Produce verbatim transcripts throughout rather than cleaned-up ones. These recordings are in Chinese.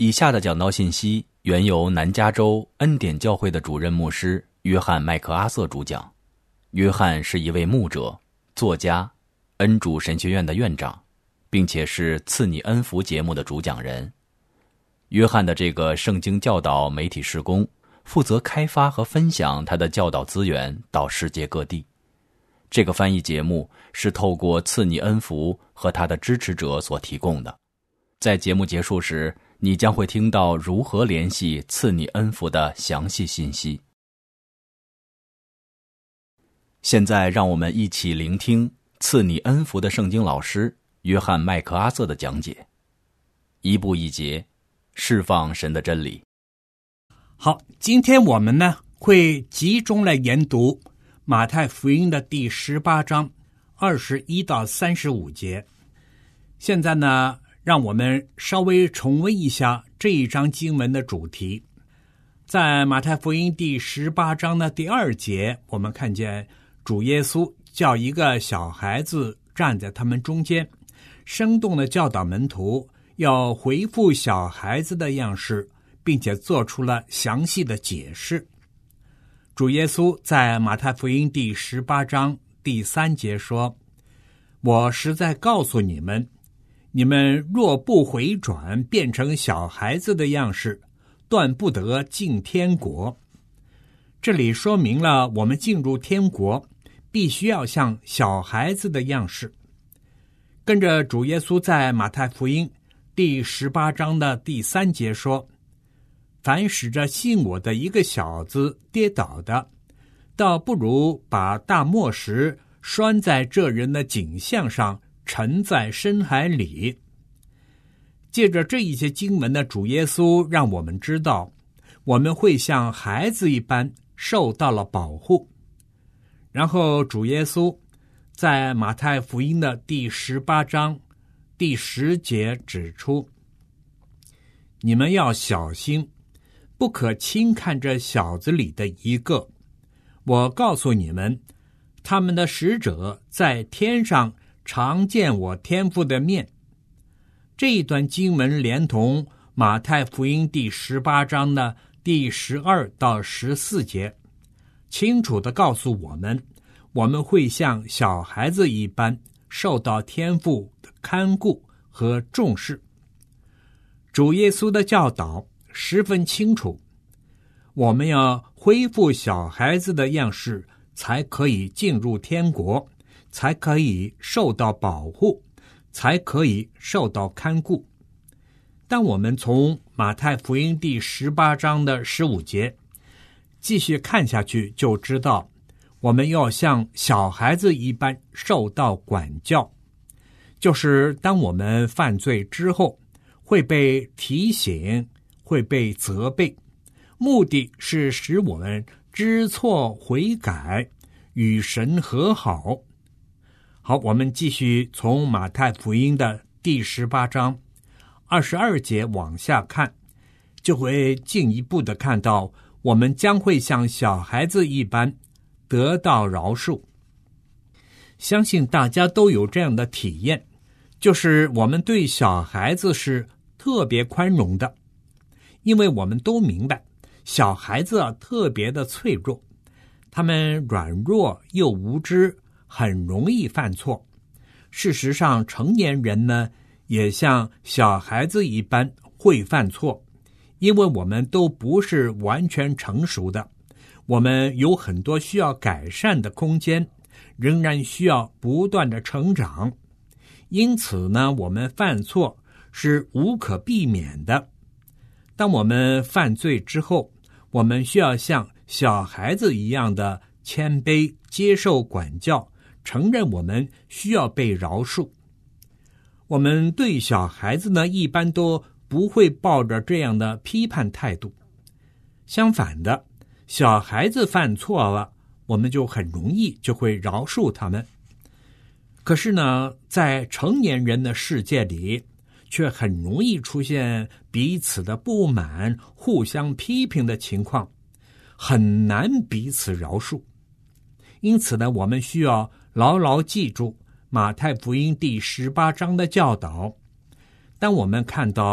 以下的讲道信息原由南加州恩典教会的主任牧师约翰·麦克阿瑟主讲。约翰是一位牧者、作家、恩主神学院的院长，并且是赐你恩福节目的主讲人。约翰的这个圣经教导媒体事工负责开发和分享他的教导资源到世界各地。这个翻译节目是透过赐你恩福和他的支持者所提供的。在节目结束时，你将会听到如何联系赐你恩福的详细信息。现在让我们一起聆听赐你恩福的圣经老师约翰·麦克阿瑟的讲解。一步一节，释放神的真理。 好，今天我们呢会集中来研读马太福音的第十八章二十一到三十五节。现在呢，让我们稍微重温一下这一章经文的主题。在马太福音第十八章的第二节，我们看见主耶稣叫一个小孩子站在他们中间，生动地教导门徒要回复小孩子的样式，并且做出了详细的解释。主耶稣在马太福音第十八章第三节说：我实在告诉你们，你们若不回转变成小孩子的样式，断不得进天国。这里说明了我们进入天国必须要像小孩子的样式。跟着主耶稣在马太福音第十八章的第三节说：凡使着信我的一个小子跌倒的，倒不如把大磨石拴在这人的颈项上，沉在深海里。借着这一些经文的主耶稣让我们知道，我们会像孩子一般受到了保护。然后主耶稣在马太福音的第十八章第十节指出：你们要小心，不可轻看这小子里的一个。我告诉你们，他们的使者在天上常见我天父的面。这一段经文连同马太福音第十八章的第十二到十四节，清楚地告诉我们，我们会像小孩子一般受到天父的看顾和重视。主耶稣的教导十分清楚，我们要恢复小孩子的样式，才可以进入天国，才可以受到保护，才可以受到看顾。当我们从马太福音第十八章的十五节继续看下去，就知道我们要像小孩子一般受到管教，就是当我们犯罪之后会被提醒，会被责备，目的是使我们知错悔改，与神和好。好，我们继续从马太福音的第十八章二十二节往下看，就会进一步的看到我们将会像小孩子一般得到饶恕。相信大家都有这样的体验，就是我们对小孩子是特别宽容的，因为我们都明白小孩子啊特别的脆弱，他们软弱又无知，很容易犯错。事实上，成年人呢也像小孩子一般会犯错，因为我们都不是完全成熟的，我们有很多需要改善的空间，仍然需要不断的成长。因此呢，我们犯错是无可避免的。当我们犯罪之后，我们需要像小孩子一样的谦卑，接受管教，承认我们需要被饶恕。我们对小孩子呢，一般都不会抱着这样的批判态度。相反的，小孩子犯错了，我们就很容易就会饶恕他们。可是呢，在成年人的世界里，却很容易出现彼此的不满，互相批评的情况，很难彼此饶恕。因此呢，我们需要牢牢记住马太福音第十八章的教导。当我们看到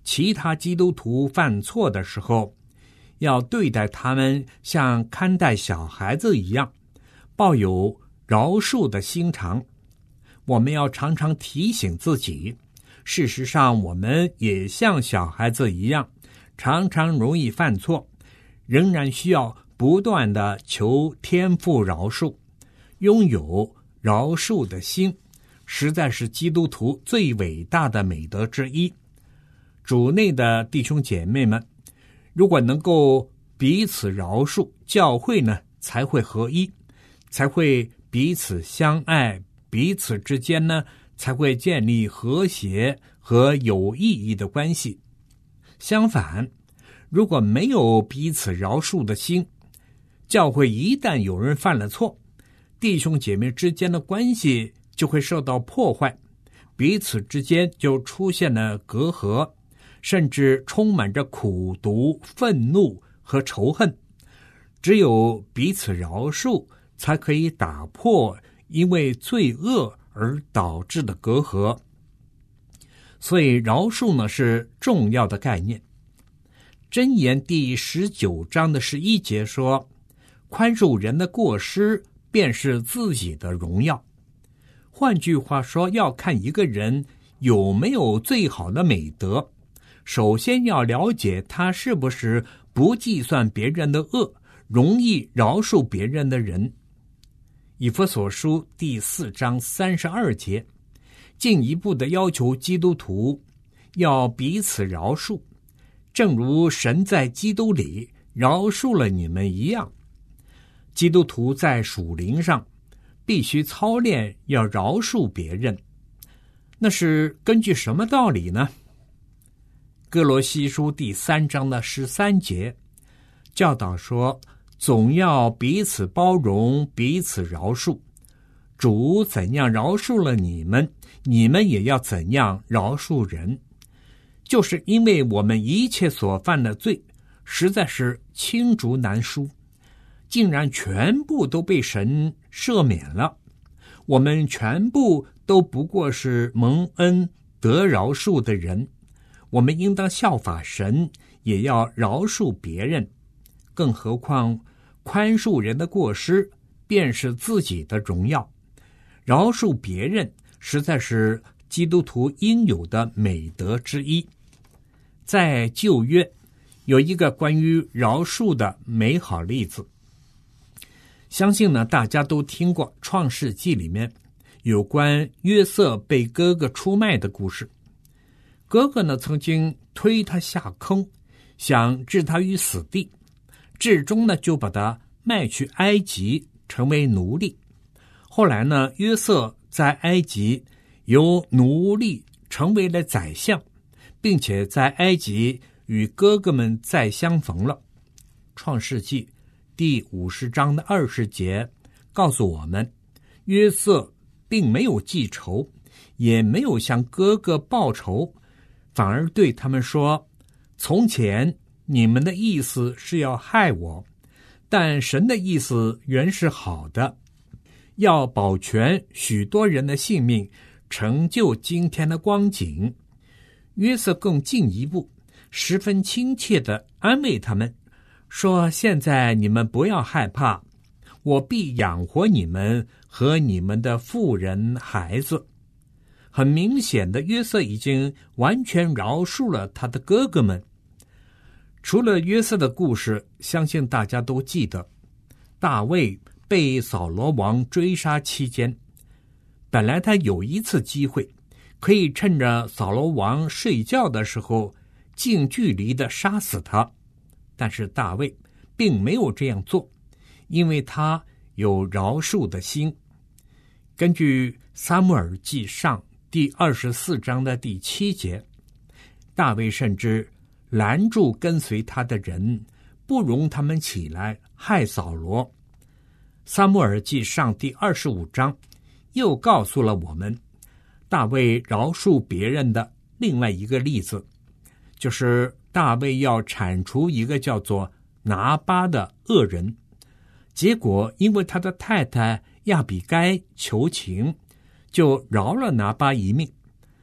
其他基督徒犯错的时候，要对待他们像看待小孩子一样，抱有饶恕的心肠。我们要常常提醒自己，事实上我们也像小孩子一样，常常容易犯错，仍然需要不断的求天父饶恕。拥有饶恕的心，实在是基督徒最伟大的美德之一。主内的弟兄姐妹们，如果能够彼此饶恕，教会呢才会合一，才会彼此相爱，彼此之间呢才会建立和谐和有意义的关系。相反，如果没有彼此饶恕的心，教会一旦有人犯了错，弟兄姐妹之间的关系就会受到破坏，彼此之间就出现了隔阂，甚至充满着苦毒、愤怒和仇恨。只有彼此饶恕，才可以打破因为罪恶而导致的隔阂。所以饶恕呢是重要的概念。箴言第十九章的十一节说，宽恕人的过失便是自己的荣耀。换句话说，要看一个人有没有最好的美德，首先要了解他是不是不计算别人的恶，容易饶恕别人的人。以弗所书第四章三十二节进一步的要求基督徒要彼此饶恕，正如神在基督里饶恕了你们一样。基督徒在属灵上必须操练要饶恕别人，那是根据什么道理呢？哥罗西书第三章的十三节教导说，总要彼此包容，彼此饶恕。主怎样饶恕了你们，你们也要怎样饶恕人。就是因为我们一切所犯的罪实在是罄竹难书，竟然全部都被神赦免了，我们全部都不过是蒙恩得饶恕的人。我们应当效法神，也要饶恕别人。更何况宽恕人的过失便是自己的荣耀，饶恕别人实在是基督徒应有的美德之一。在旧约有一个关于饶恕的美好例子，相信呢大家都听过创世纪里面有关约瑟被哥哥出卖的故事。哥哥呢曾经推他下坑，想置他于死地，至终呢就把他卖去埃及成为奴隶。后来呢，约瑟在埃及由奴隶成为了宰相，并且在埃及与哥哥们再相逢了。创世纪第五十章的二十节告诉我们，约瑟并没有记仇，也没有向哥哥报仇，反而对他们说，从前你们的意思是要害我，但神的意思原是好的，要保全许多人的性命，成就今天的光景。约瑟更进一步，十分亲切地安慰他们，说，现在你们不要害怕，我必养活你们和你们的妇人孩子。很明显的，约瑟已经完全饶恕了他的哥哥们。除了约瑟的故事，相信大家都记得，大卫被扫罗王追杀期间，本来他有一次机会可以趁着扫罗王睡觉的时候近距离的杀死他，但是大卫并没有这样做，因为他有饶恕的心。根据撒母耳记上第二十四章的第七节，大卫甚至拦住跟随他的人，不容他们起来害扫罗。撒母耳记上第二十五章又告诉了我们大卫饶恕别人的另外一个例子，就是大卫要铲除一个叫做拿巴的恶人，结果因为他的太太亚比该求情，就饶了拿巴一命。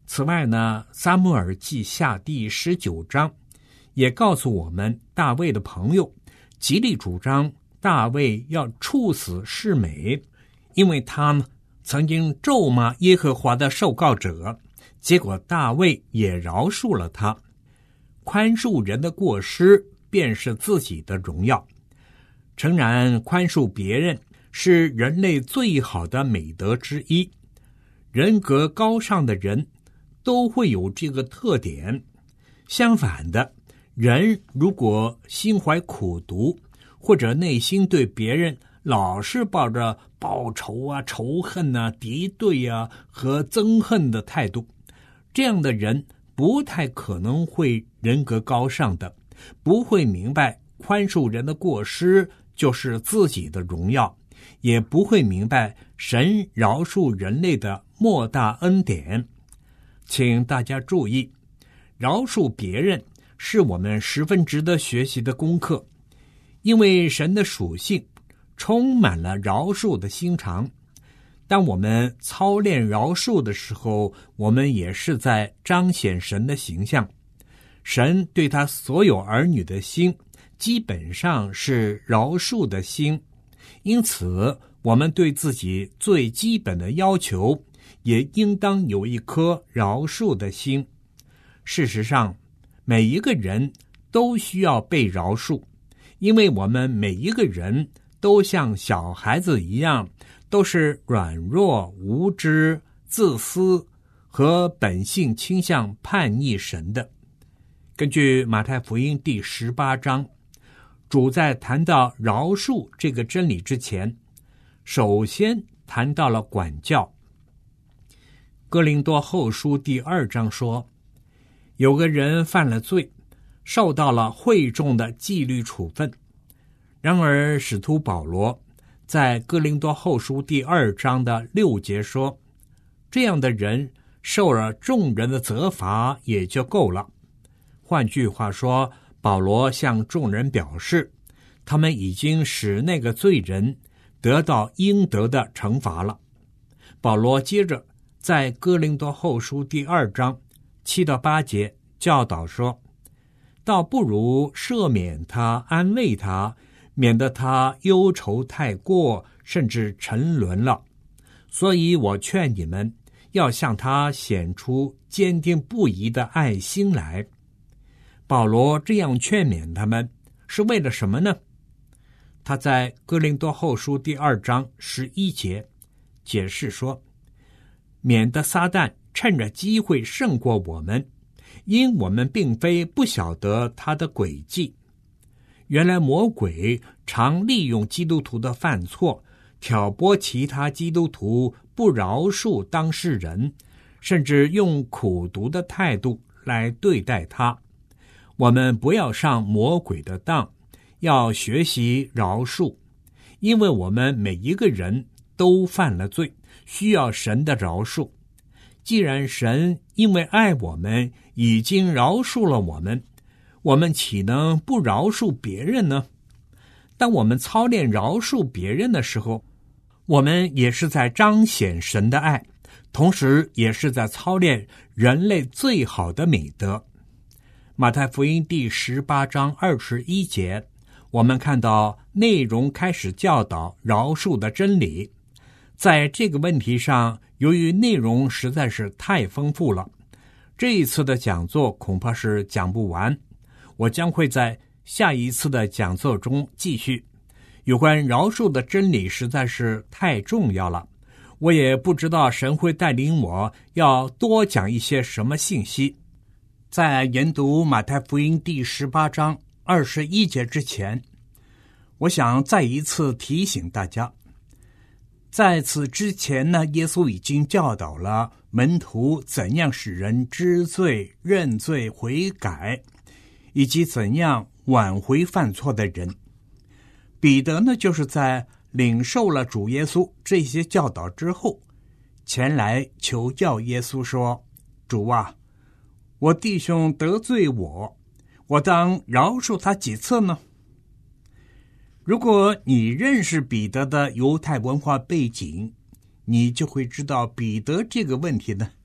此外呢，撒母耳记下第十九章也告诉我们，大卫的朋友极力主张大卫要处死示每，因为他呢曾经咒骂耶和华的受膏者，结果大卫也饶恕了他。宽恕人的过失便是自己的荣耀。诚然，宽恕别人是人类最好的美德之一，人格高尚的人都会有这个特点。相反的，人如果心怀苦毒，或者内心对别人老是抱着报仇啊、仇恨啊、敌对啊和憎恨的态度，这样的人不太可能会人格高尚的，不会明白宽恕人的过失就是自己的荣耀，也不会明白神饶恕人类的莫大恩典。请大家注意，饶恕别人是我们十分值得学习的功课，因为神的属性充满了饶恕的心肠。当我们操练饶恕的时候，我们也是在彰显神的形象。神对他所有儿女的心基本上是饶恕的心，因此我们对自己最基本的要求也应当有一颗饶恕的心。事实上，每一个人都需要被饶恕，因为我们每一个人都像小孩子一样，都是软弱、无知、自私和本性倾向叛逆神的。根据马太福音第十八章，主在谈到饶恕这个真理之前，首先谈到了管教。哥林多后书第二章说，有个人犯了罪，受到了会众的纪律处分。然而使徒保罗在哥林多后书第二章的六节说，这样的人受了众人的责罚也就够了。换句话说，保罗向众人表示，他们已经使那个罪人得到应得的惩罚了。保罗接着在哥林多后书第二章七到八节教导说，倒不如赦免他，安慰他，免得他忧愁太过，甚至沉沦了。所以我劝你们要向他显出坚定不移的爱心来。保罗这样劝勉他们是为了什么呢？他在哥林多后书第二章十一节解释说，免得撒旦趁着机会胜过我们，因我们并非不晓得他的诡计。原来魔鬼常利用基督徒的犯错，挑拨其他基督徒不饶恕当事人，甚至用苦毒的态度来对待他。我们不要上魔鬼的当，要学习饶恕，因为我们每一个人都犯了罪，需要神的饶恕。既然神因为爱我们已经饶恕了我们，我们岂能不饶恕别人呢？当我们操练饶恕别人的时候，我们也是在彰显神的爱，同时也是在操练人类最好的美德。马太福音第十八章二十一节，我们看到内容开始教导饶恕的真理。在这个问题上，由于内容实在是太丰富了，这一次的讲座恐怕是讲不完。我将会在下一次的讲座中继续。有关饶恕的真理实在是太重要了，我也不知道神会带领我要多讲一些什么信息。在研读马太福音第十八章二十一节之前，我想再一次提醒大家，在此之前呢，耶稣已经教导了门徒怎样使人知罪、认罪、悔改，以及怎样挽回犯错的人。彼得呢，就是在领受了主耶稣这些教导之后，前来求教耶稣说，主啊，我弟兄得罪我，我当饶恕他几次呢？如果你认识彼得的犹太文化背景，你就会知道彼得这个问题呢，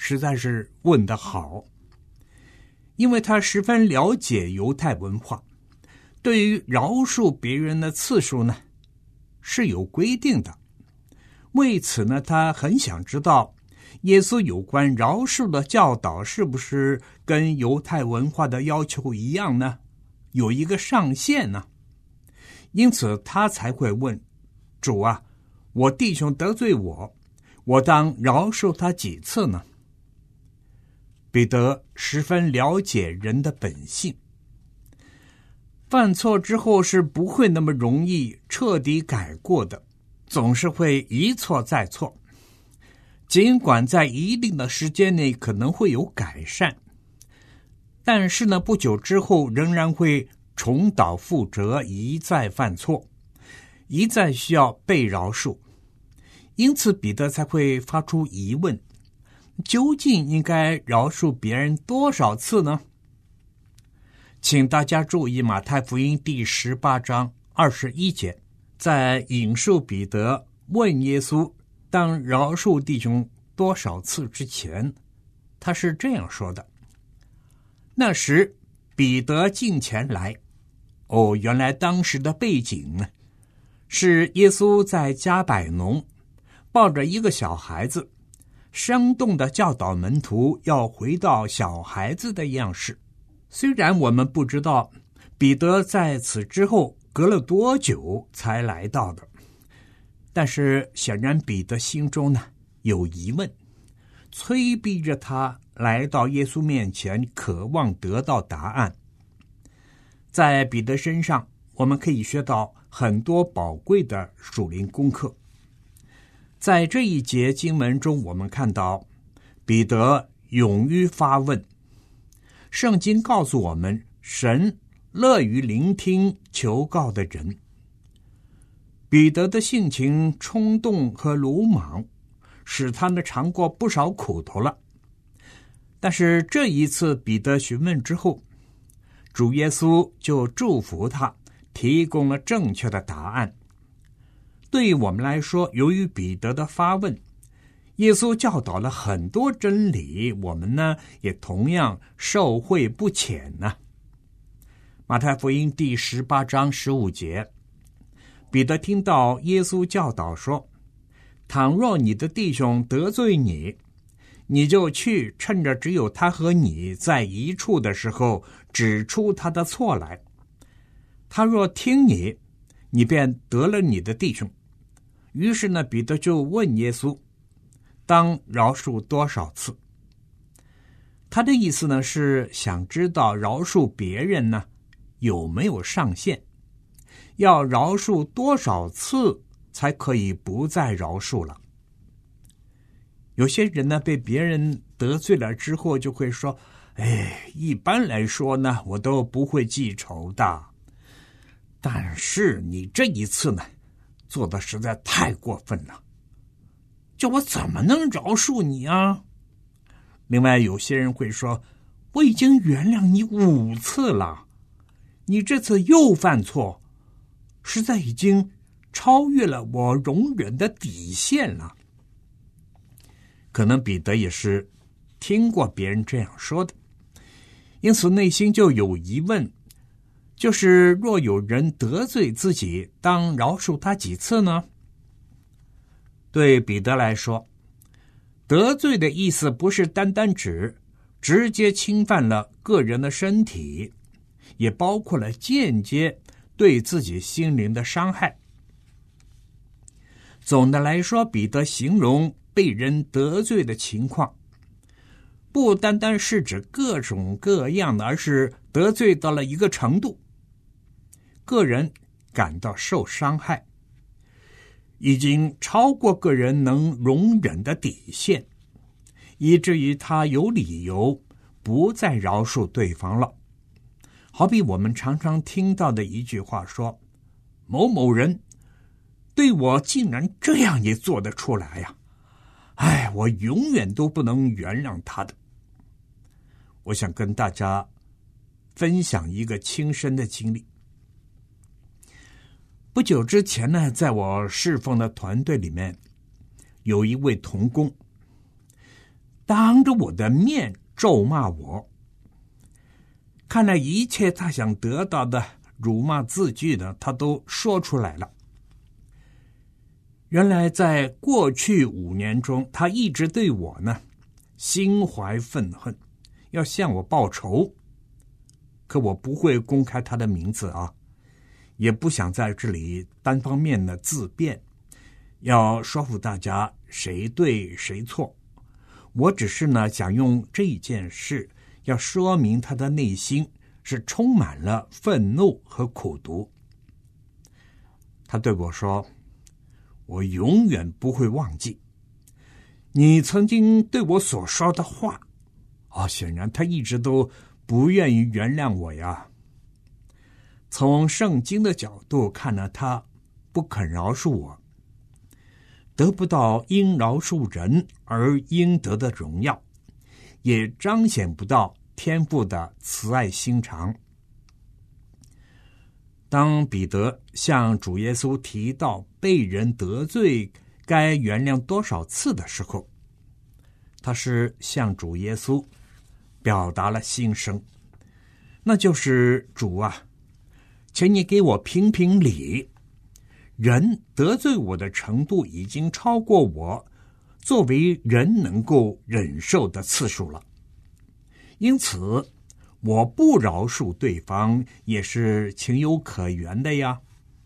实在是问得好，因为他十分了解犹太文化，对于饶恕别人的次数呢是有规定的。为此呢，他很想知道耶稣有关饶恕的教导是不是跟犹太文化的要求一样呢？有一个上限呢？因此他才会问主啊，我弟兄得罪我，我当饶恕他几次呢？彼得十分了解人的本性，犯错之后是不会那么容易彻底改过的，总是会一错再错。尽管在一定的时间内可能会有改善，但是呢，不久之后仍然会重蹈覆辙，一再犯错，一再需要被饶恕。因此彼得才会发出疑问，究竟应该饶恕别人多少次呢？请大家注意马太福音第十八章二十一节，在引述彼得问耶稣当饶恕弟兄多少次之前，他是这样说的：那时彼得近前来，哦，原来当时的背景呢，是耶稣在加百农抱着一个小孩子，生动地教导门徒要回到小孩子的样式。虽然我们不知道彼得在此之后隔了多久才来到的，但是显然彼得心中呢有疑问，催逼着他来到耶稣面前，渴望得到答案。在彼得身上，我们可以学到很多宝贵的属灵功课。在这一节经文中，我们看到彼得勇于发问。圣经告诉我们，神乐于聆听求告的人。彼得的性情冲动和鲁莽，使他呢尝过不少苦头了。但是这一次彼得询问之后，主耶稣就祝福他，提供了正确的答案。对于我们来说，由于彼得的发问，耶稣教导了很多真理，我们呢也同样受惠不浅呢。马太福音第十八章十五节，彼得听到耶稣教导说，倘若你的弟兄得罪你，你就去，趁着只有他和你在一处的时候，指出他的错来。他若听你，你便得了你的弟兄。于是呢，彼得就问耶稣，当饶恕多少次？他的意思呢，是想知道饶恕别人呢有没有上限，要饶恕多少次才可以不再饶恕了。有些人呢，被别人得罪了之后，就会说，哎，一般来说呢，我都不会记仇的。但是你这一次呢，做的实在太过分了，叫我怎么能饶恕你啊？另外有些人会说，我已经原谅你五次了，你这次又犯错，实在已经超越了我容忍的底线了。可能彼得也是听过别人这样说的，因此内心就有疑问，就是若有人得罪自己，当饶恕他几次呢？对彼得来说，得罪的意思不是单单指直接侵犯了个人的身体，也包括了间接对自己心灵的伤害。总的来说，彼得形容被人得罪的情况，不单单是指各种各样的，而是得罪到了一个程度，个人感到受伤害，已经超过个人能容忍的底线，以至于他有理由不再饶恕对方了。好比我们常常听到的一句话说，某某人对我竟然这样也做得出来呀、啊！哎，我永远都不能原谅他的。我想跟大家分享一个亲身的经历。不久之前呢，在我侍奉的团队里面，有一位同工， 当着我的面咒骂我。看来一切他想得到的辱骂字句呢，他都说出来了。原来在过去五年中，他一直对我呢心怀愤恨，要向我报仇。可我不会公开他的名字啊，也不想在这里单方面的自辩，要说服大家谁对谁错。我只是呢想用这件事要说明他的内心是充满了愤怒和苦毒。他对我说，我永远不会忘记你曾经对我所说的话。哦，显然他一直都不愿意原谅我呀。从圣经的角度看呢，他不肯饶恕我，得不到因饶恕人而应得的荣耀，也彰显不到天父的慈爱心肠。当彼得向主耶稣提到被人得罪该原谅多少次的时候，他是向主耶稣表达了心声，那就是主啊，请你给我评评理，人得罪我的程度已经超过我作为人能够忍受的次数了，因此我不饶恕对方也是情有可原的呀。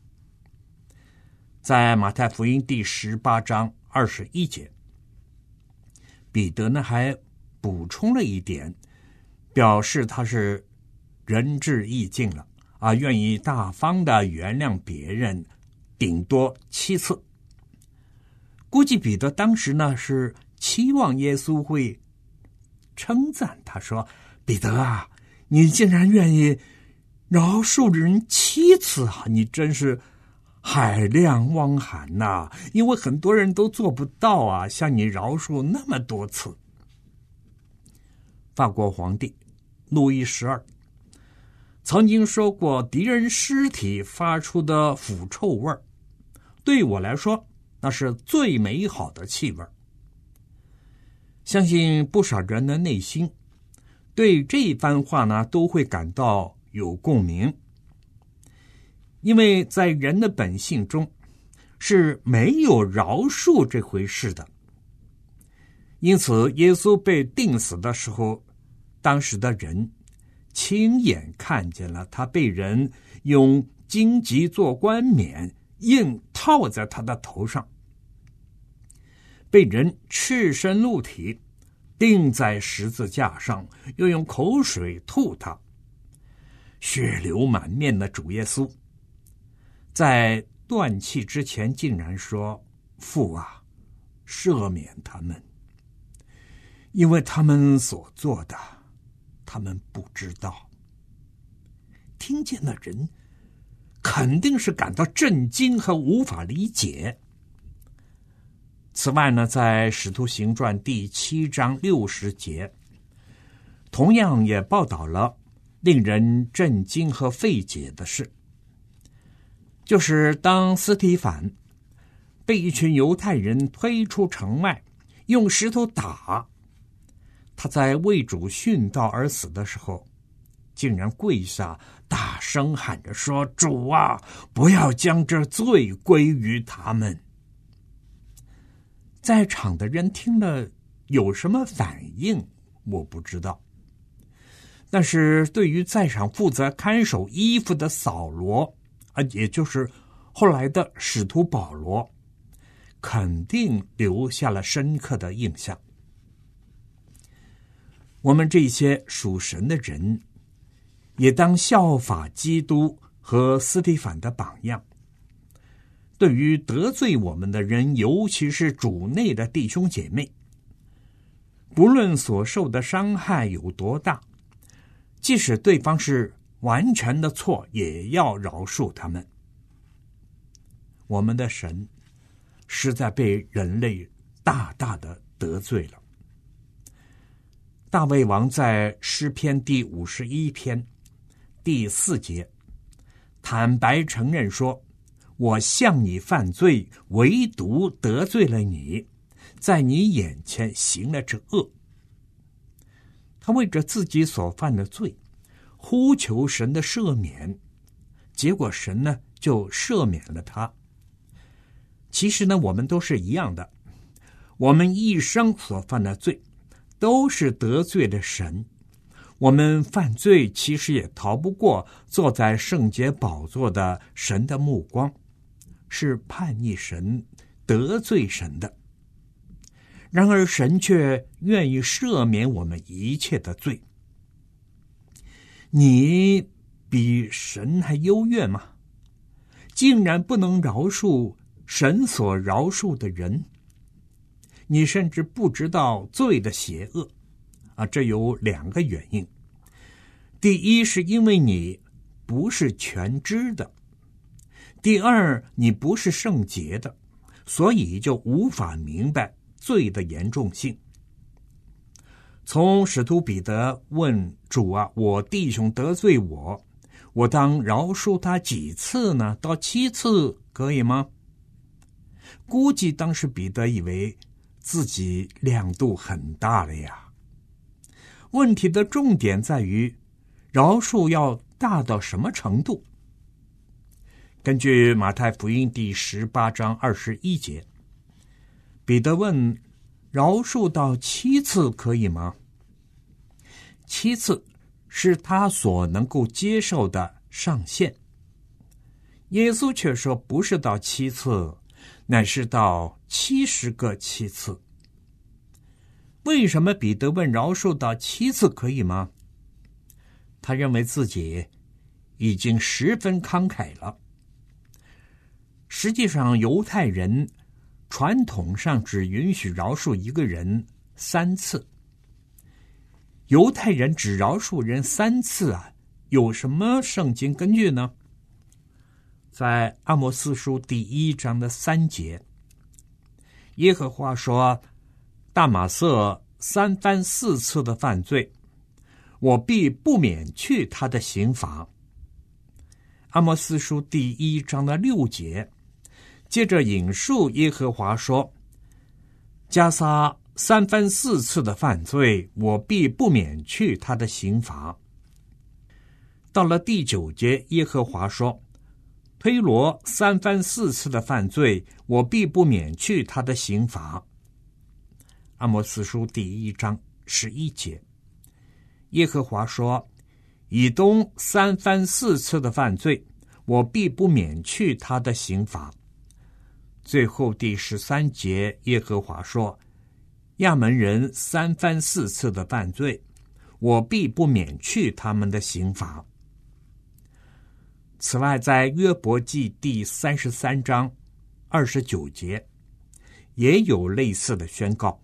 在马太福音第十八章二十一节，彼得呢还补充了一点，表示他是仁至义尽了啊，愿意大方的原谅别人，顶多七次。估计彼得当时呢是期望耶稣会称赞他，说，彼得啊，你竟然愿意饶恕人七次啊，你真是海量汪涵呐、啊！因为很多人都做不到啊，像你饶恕那么多次。法国皇帝路易十二曾经说过，敌人尸体发出的腐臭味儿，对我来说那是最美好的气味。相信不少人的内心对这番话呢都会感到有共鸣，因为在人的本性中是没有饶恕这回事的。因此耶稣被钉死的时候，当时的人亲眼看见了他被人用荆棘做冠冕硬套在他的头上，被人赤身露体钉在十字架上，又用口水吐他，血流满面的主耶稣在断气之前竟然说，父啊，赦免他们，因为他们所做的他们不知道。听见的人肯定是感到震惊和无法理解。此外呢，在使徒行传第七章六十节，同样也报道了令人震惊和费解的事，就是当司提反被一群犹太人推出城外，用石头打，他在为主殉道而死的时候，竟然跪下大声喊着说，主啊，不要将这罪归于他们。在场的人听了有什么反应我不知道，但是对于在场负责看守衣服的扫罗啊，也就是后来的使徒保罗，肯定留下了深刻的印象。我们这些属神的人也当效法基督和司提反的榜样，对于得罪我们的人，尤其是主内的弟兄姐妹，不论所受的伤害有多大，即使对方是完全的错，也要饶恕他们。我们的神实在被人类大大的得罪了。大卫王在诗篇第五十一篇第四节坦白承认说，我向你犯罪，唯独得罪了你，在你眼前行了这恶。 他为着自己所犯的罪呼求神的赦免，结果神呢就赦免了他。其实呢，我们都是一样的，我们一生所犯的罪都是得罪了神。我们犯罪其实也逃不过坐在圣洁宝座的神的目光，是叛逆神、得罪神的。然而神却愿意赦免我们一切的罪。你比神还优越吗？竟然不能饶恕神所饶恕的人？你甚至不知道罪的邪恶啊！这有两个原因。第一，是因为你不是全知的；第二，你不是圣洁的，所以就无法明白罪的严重性。从使徒彼得问主啊，我弟兄得罪我，我当饶恕他几次呢？到七次可以吗？估计当时彼得以为自己量度很大了呀。问题的重点在于饶恕要大到什么程度？根据马太福音第十八章二十一节，彼得问：饶恕到七次可以吗？七次是他所能够接受的上限。耶稣却说不是到七次，乃是到七十个七次。为什么彼得问饶恕到七次可以吗？他认为自己已经十分慷慨了。实际上，犹太人传统上只允许饶恕一个人三次。犹太人只饶恕人三次啊，有什么圣经根据呢？在阿摩司书第一章的三节，耶和华说：大马色三番四次的犯罪，我必不免去他的刑罚。阿摩司书第一章的六节，接着引述耶和华说：迦撒三番四次的犯罪，我必不免去他的刑罚。到了第九节，耶和华说：推罗三番四次的犯罪，我必不免去他的刑罚。阿摩司书第一章十一节，耶和华说：以东三番四次的犯罪，我必不免去他的刑罚。最后第十三节，耶和华说：亚门人三番四次的犯罪，我必不免去他们的刑罚。此外，在约伯记第三十三章二十九节也有类似的宣告。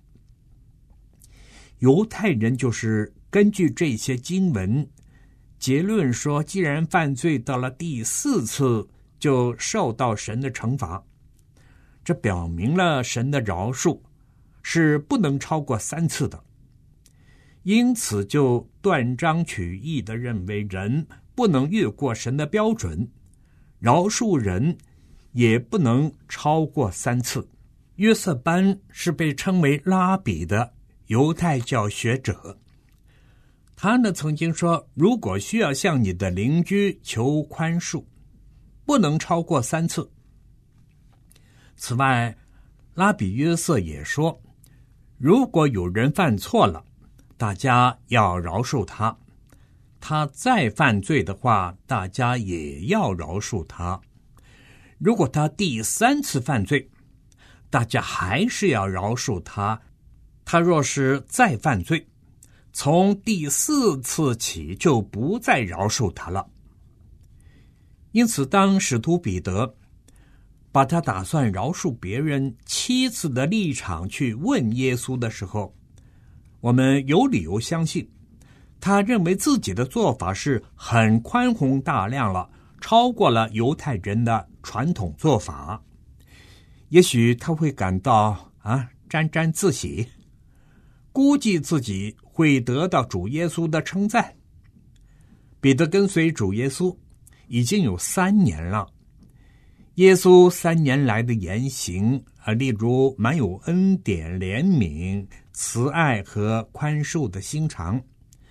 犹太人就是根据这些经文结论说，既然犯罪到了第四次就受到神的惩罚，这表明了神的饶恕是不能超过三次的，因此就断章取义地认为人不能越过神的标准，饶恕人也不能超过三次。约瑟班是被称为拉比的犹太教学者，他呢曾经说，如果需要向你的邻居求宽恕，不能超过三次。此外，拉比约瑟也说，如果有人犯错了，大家要饶恕他，他再犯罪的话，大家也要饶恕他。如果他第三次犯罪，大家还是要饶恕他。他若是再犯罪，从第四次起就不再饶恕他了。因此，当使徒彼得把他打算饶恕别人七次的立场去问耶稣的时候，我们有理由相信，他认为自己的做法是很宽宏大量了，超过了犹太人的传统做法。也许他会感到啊沾沾自喜，估计自己会得到主耶稣的称赞。彼得跟随主耶稣已经有三年了，耶稣三年来的言行啊，例如满有恩典、怜悯、慈爱和宽恕的心肠，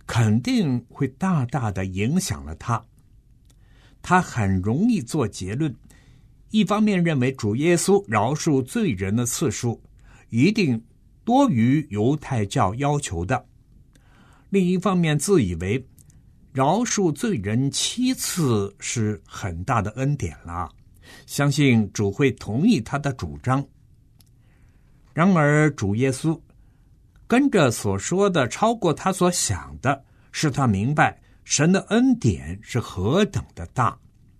肯定会大大的影响了他。他很容易做结论，一方面认为主耶稣饶恕罪人的次数一定多于犹太教要求的，另一方面自以为饶恕罪人七次是很大的恩典了，相信主会同意他的主张。然而主耶稣跟着所说的超过他所想的，使他明白神的恩典是何等的大。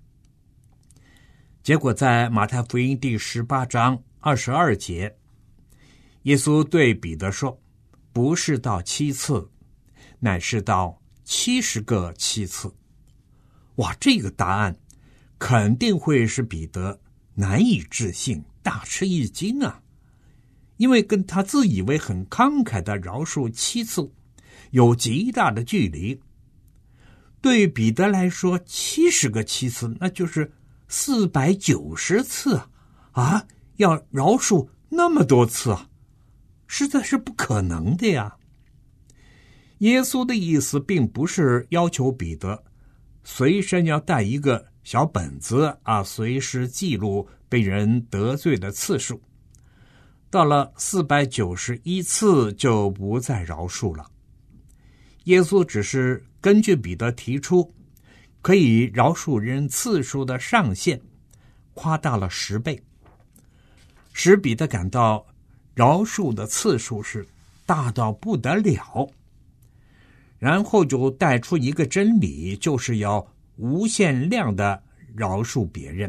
结果在马太福音第十八章二十二节，耶稣对彼得说，不是到七次，乃是到七十个七次。哇，这个答案肯定会使彼得难以置信，大吃一惊啊！因为跟他自以为很慷慨的饶恕七次有极大的距离。对彼得来说，七十个七次那就是四百九十次啊！啊，要饶恕那么多次啊，实在是不可能的呀。耶稣的意思并不是要求彼得随身要带一个小本子啊，随时记录被人得罪的次数。到了四百九十一次就不再饶恕了。耶稣只是根据彼得提出可以饶恕人次数的上限，夸大了十倍，使彼得感到饶恕的次数是大到不得了。然后就带出一个真理，就是要无限量的饶恕别人。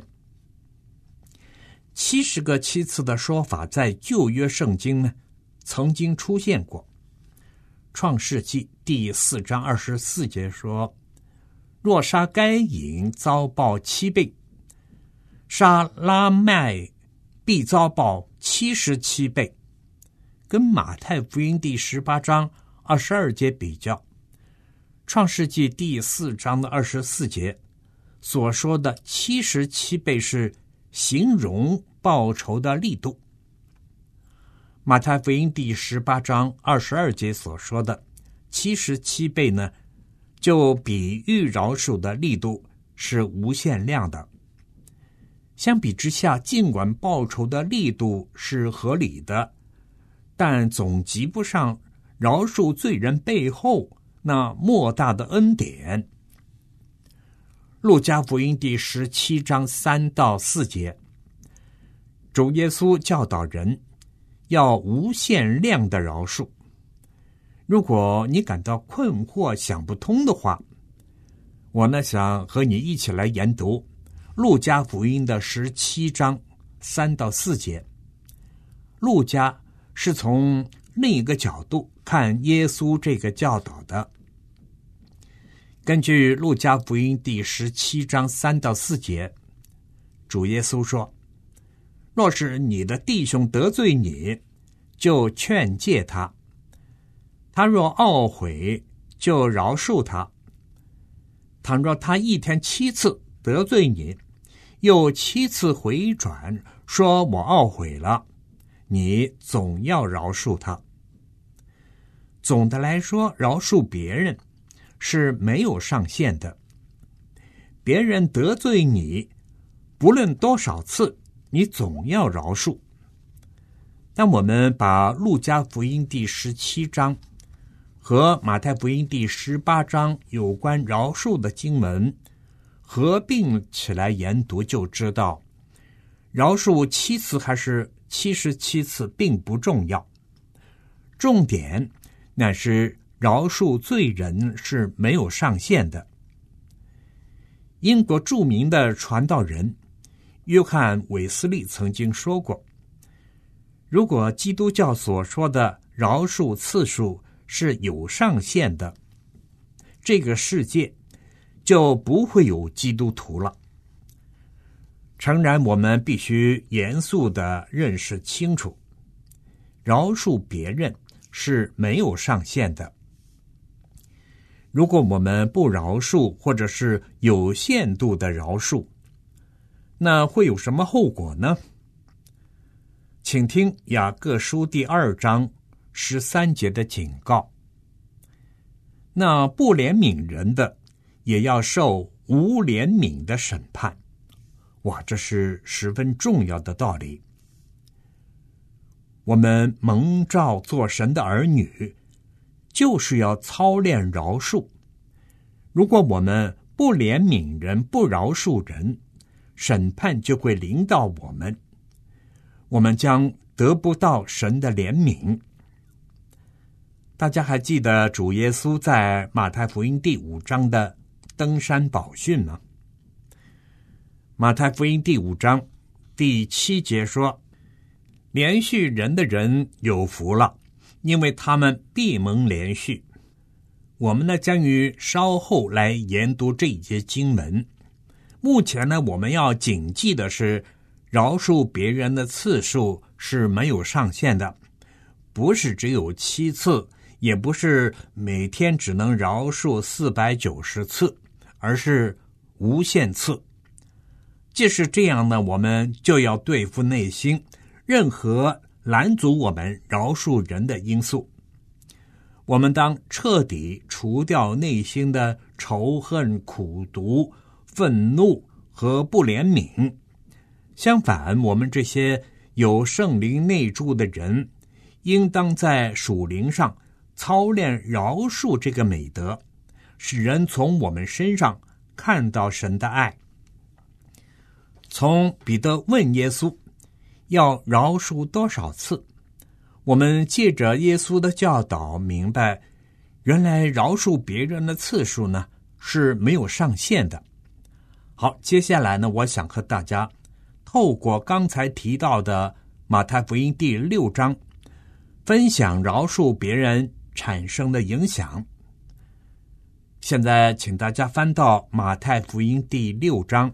七十个七次的说法在旧约圣经呢曾经出现过。创世纪第四章二十四节说，若杀该隐，遭报七倍；杀拉麦，必遭报七十七倍。跟马太福音第十八章二十二节比较，创世纪第四章的二十四节所说的七十七倍是形容报仇的力度。马太福音第十八章二十二节所说的七十七倍呢，就比喻饶恕的力度是无限量的。相比之下，尽管报仇的力度是合理的，但总及不上饶恕罪人背后那莫大的恩典。路加福音第十七章三到四节，主耶稣教导人要无限量的饶恕。如果你感到困惑想不通的话，我呢想和你一起来研读路加福音的十七章三到四节。路加是从另一个角度看耶稣这个教导的。根据路加福音第十七章三到四节，主耶稣说，若是你的弟兄得罪你，就劝诫他，他若懊悔，就饶恕他。倘若他一天七次得罪你，又七次回转，说我懊悔了，你总要饶恕他。总的来说，饶恕别人是没有上限的。别人得罪你，不论多少次，你总要饶恕。当我们把路加福音第十七章和马太福音第十八章有关饶恕的经文合并起来研读，就知道饶恕七次还是七十七次并不重要，重点乃是饶恕罪人是没有上限的。英国著名的传道人约翰·韦斯利曾经说过，如果基督教所说的饶恕次数是有上限的，这个世界就不会有基督徒了。诚然，我们必须严肃地认识清楚，饶恕别人是没有上限的。如果我们不饶恕，或者是有限度的饶恕，那会有什么后果呢？请听雅各书第二章十三节的警告： 那不怜悯人的，也要受无怜悯的审判。哇，这是十分重要的道理。我们蒙召做神的儿女，就是要操练饶恕。如果我们不怜悯人，不饶恕人，审判就会临到我们，我们将得不到神的怜悯。大家还记得主耶稣在马太福音第五章的登山宝训吗？马太福音第五章第七节说，怜恤人的人有福了，因为他们必蒙怜恤。我们呢将于稍后来研读这一节经文。目前呢，我们要谨记的是，饶恕别人的次数是没有上限的，不是只有七次，也不是每天只能饶恕四百九十次，而是无限次。既是这样呢，我们就要对付内心任何拦阻我们饶恕人的因素。我们当彻底除掉内心的仇恨、苦毒、愤怒和不怜悯。相反，我们这些有圣灵内住的人，应当在属灵上操练饶恕这个美德，使人从我们身上看到神的爱。从彼得问耶稣要饶恕多少次，我们借着耶稣的教导明白，原来饶恕别人的次数呢是没有上限的。好，接下来呢，我想和大家透过刚才提到的马太福音第六章，分享饶恕别人产生的影响。现在请大家翻到马太福音第六章。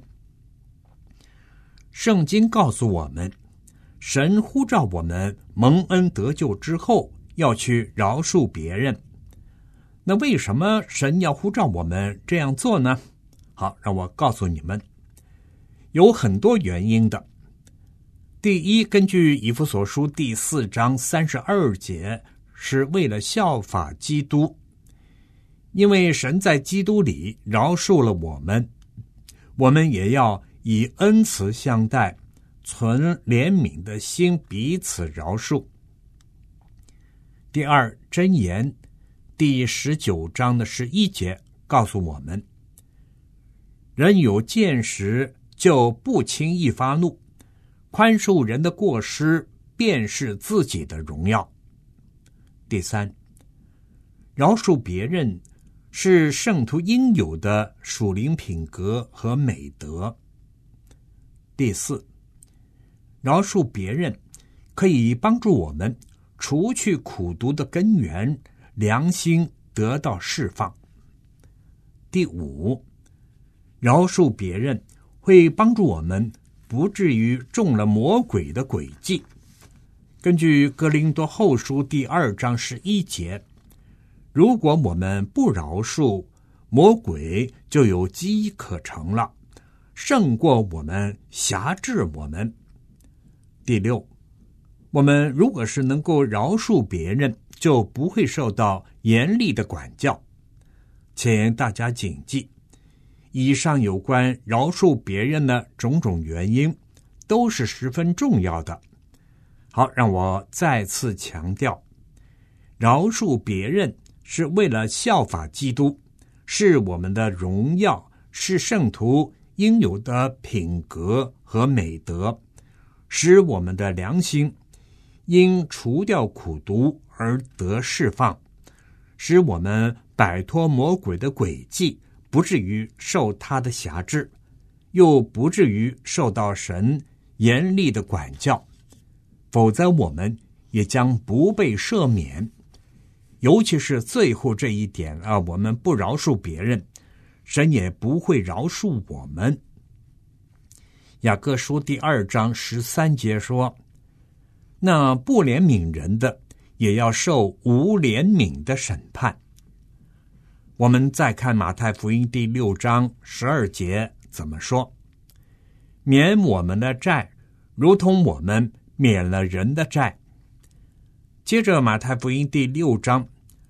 圣经告诉我们，神呼召我们蒙恩得救之后要去饶恕别人。那为什么神要呼召我们这样做呢？好，让我告诉你们，有很多原因的。第一，根据以弗所书第四章三十二节，是为了效法基督，因为神在基督里饶恕了我们，我们也要以恩慈相待，存怜悯的心彼此饶恕。第二，箴言第十九章的十一节告诉我们，人有见识就不轻易发怒，宽恕人的过失便是自己的荣耀。第三，饶恕别人是圣徒应有的属灵品格和美德。第四，饶恕别人可以帮助我们除去苦毒的根源，良心得到释放。第五，饶恕别人会帮助我们不至于中了魔鬼的诡计。根据哥林多后书第二章十一节，如果我们不饶恕，魔鬼就有机可乘了，胜过我们，辖制我们。第六，我们如果是能够饶恕别人，就不会受到严厉的管教。请大家谨记，以上有关饶恕别人的种种原因都是十分重要的。好，让我再次强调，饶恕别人是为了效法基督，是我们的荣耀，是圣徒应有的品格和美德，使我们的良心因除掉苦毒而得释放，使我们摆脱魔鬼的诡计，不至于受他的辖制，又不至于受到神严厉的管教，否则我们也将不被赦免。尤其是最后这一点啊，我们不饶恕别人，神也不会饶恕我们。雅各书第二章十三节说，那不怜悯人的也要受无怜悯的审判。我们再看马太福音第六章十二节怎么说，免我们的债，如同我们免了人的债。接着马太福音第六章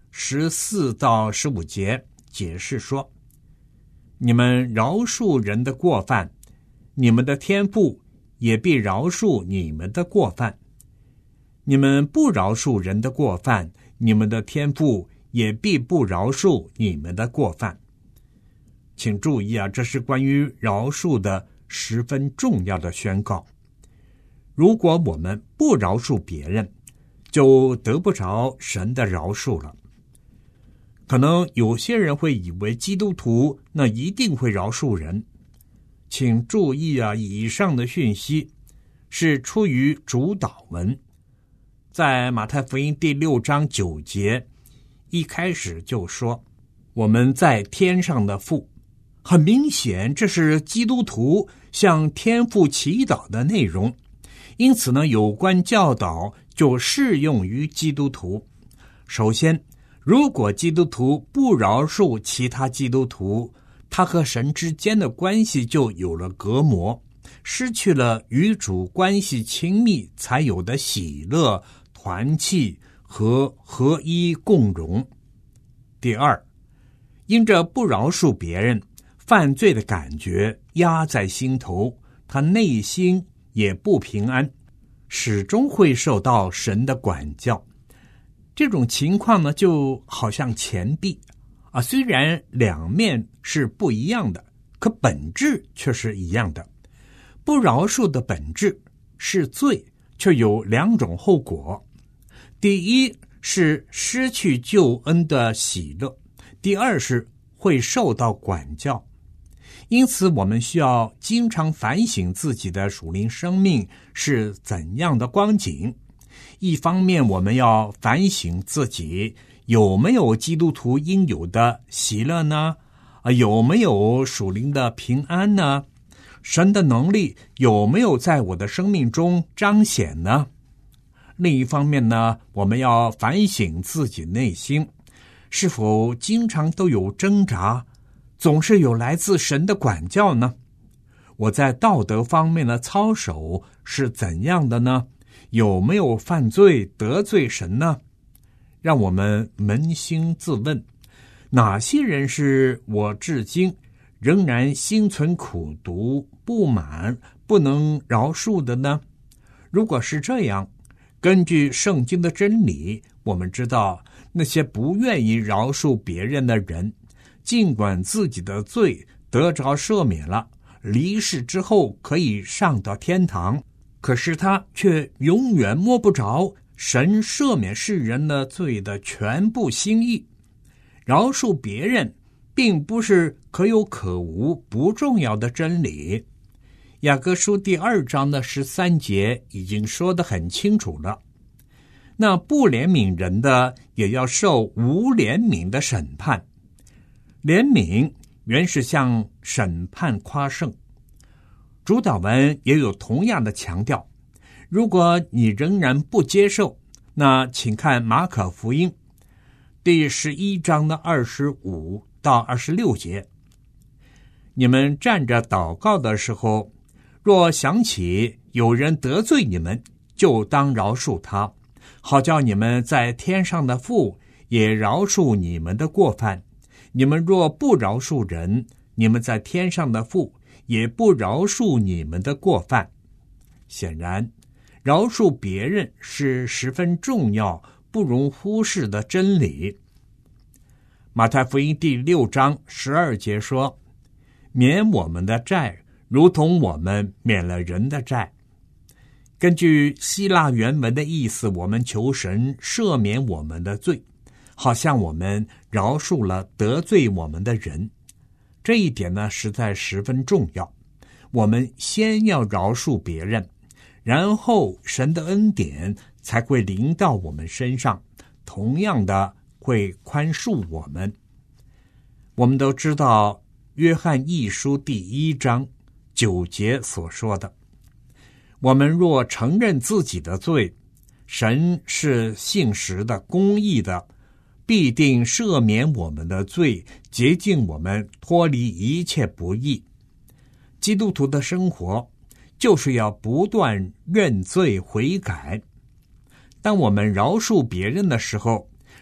十四到十五节解释说，你们饶恕人的过犯，你们的天父也必饶恕你们的过犯；你们不饶恕人的过犯，你们的天父也必不饶恕你们的过犯。请注意啊，这是关于饶恕的十分重要的宣告。如果我们不饶恕别人，就得不着神的饶恕了。可能有些人会以为基督徒那一定会饶恕人，请注意啊，以上的讯息是出于主导文，在马太福音第六章九节一开始就说，我们在天上的父。很明显，这是基督徒向天父祈祷的内容，因此呢，有关教导就适用于基督徒。首先，如果基督徒不饶恕其他基督徒，他和神之间的关系就有了隔膜，失去了与主关系亲密才有的喜乐、团契和合一共荣。第二，因着不饶恕别人，犯罪的感觉压在心头，他内心也不平安，始终会受到神的管教。这种情况呢，就好像钱币啊，虽然两面是不一样的，可本质却是一样的。不饶恕的本质是罪，却有两种后果。第一是失去救恩的喜乐，第二是会受到管教。因此我们需要经常反省自己的属灵生命是怎样的光景。一方面我们要反省自己有没有基督徒应有的喜乐呢？啊，有没有属灵的平安呢？神的能力有没有在我的生命中彰显呢？另一方面呢，我们要反省自己内心，是否经常都有挣扎，总是有来自神的管教呢？我在道德方面的操守是怎样的呢？有没有犯罪得罪神呢？让我们扪心自问，哪些人是我至今仍然心存苦毒、不满、不能饶恕的呢？如果是这样，根据圣经的真理，我们知道那些不愿意饶恕别人的人，尽管自己的罪得着赦免了，离世之后可以上到天堂，可是他却永远摸不着神赦免世人的罪的全部心意。饶恕别人并不是可有可无不重要的真理。雅各书第二章的十三节已经说得很清楚了，那不怜悯人的也要受无怜悯的审判。怜悯原是向审判夸胜。主导文也有同样的强调，如果你仍然不接受，那请看马可福音第十一章的二十五到二十六节。你们站着祷告的时候，若想起有人得罪你们，就当饶恕他，好叫你们在天上的父也饶恕你们的过犯。你们若不饶恕人，你们在天上的父也不饶恕你们的过犯。显然，饶恕别人是十分重要、不容忽视的真理。马太福音第六章十二节说，免我们的债，如同我们免了人的债。根据希腊原文的意思，我们求神赦免我们的罪，好像我们饶恕了得罪我们的人。这一点呢，实在十分重要。我们先要饶恕别人，然后神的恩典才会临到我们身上，同样的会宽恕我们。我们都知道约翰一书第一章九节所说的，我们若承认自己的罪，神是信实的、公义的，必定赦免我们的罪，洁净我们，脱离一切不义。基督徒的生活就是要不断认罪悔改。当我们饶恕别人的时候，